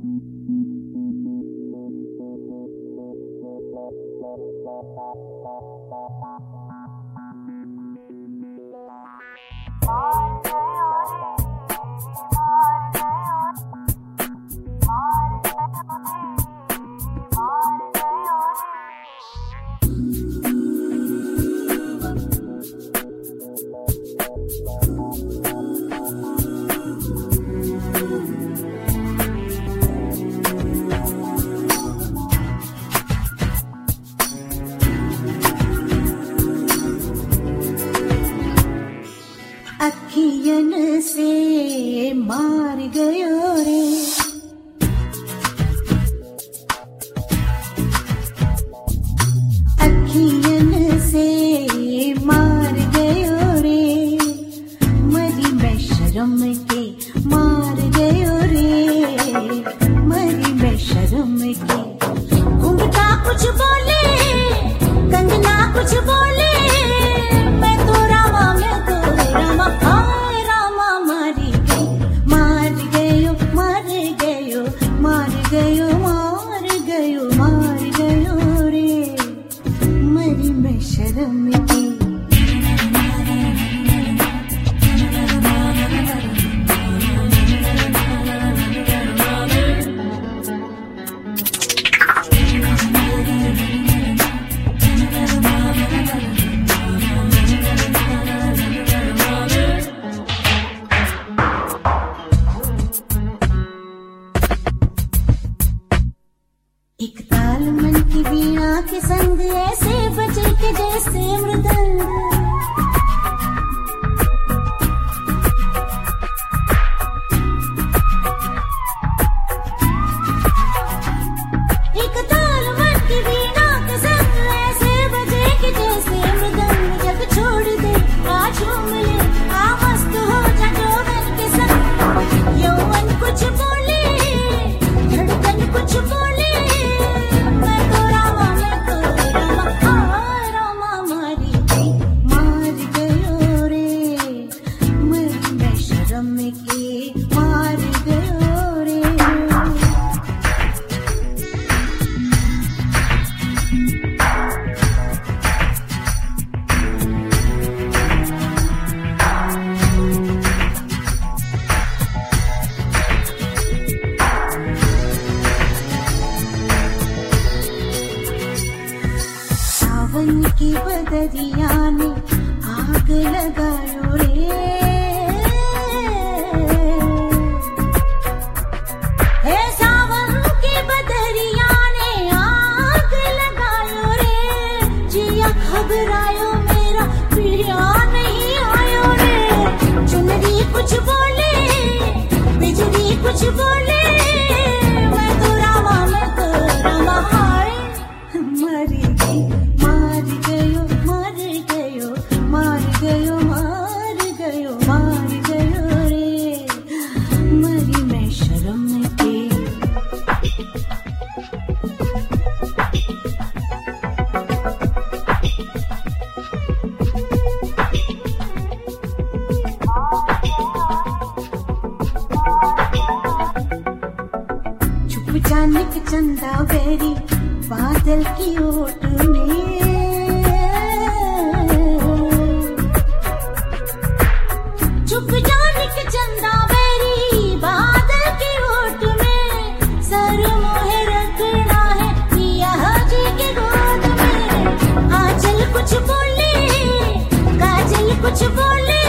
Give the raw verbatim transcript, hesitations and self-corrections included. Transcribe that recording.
अखियन से मार गयो रे, अखियन से मार गयो रे, मरी मैं शर्म के मार गयो रे, मरी मैं शर्म के। घूंघटा कुछ बोले, कंगना कुछ बोले, मैं तो रामा मैं तो रामा, हाय रामा मारी गई, मार गयो मार गयो मार गयो मार गयो मार गयो रे, मरी मैं शर्म की। एक ताल मन की वीणा के संग ऐसे बजे के जैसे मृदंग, एक ताल मन की वीणा के संग ऐसे बजे के जैसे मृदंग। जग छोड़ दे आ झूम ले, आ मस्त हो जा जोगन के संग। यौवन कुछ बोले, धड़कन कुछ बोले, सावन की बदरिया ने आग लगायो रे, हे सावन की बदरिया ने आग लगायो रे, जिया घबरायो मेरा प्रिया नहीं आयो रे। चुनरी कुछ बोले, बिजली कुछ बोले, मैं तो रामा मैं तो रामा, हाय मरी गई, मार गयो मार गयो मार गयो मार गयो मार गयो रे, मरी मैं शर्म के। छुप जाने के चंदा बेरी बादल की ओट में, छुप जाने के चंदा बेरी बादल की ओट में, सर मोहे रखना है पिया जी के गोद में। आंचल कुछ बोले, काजल कुछ बोले,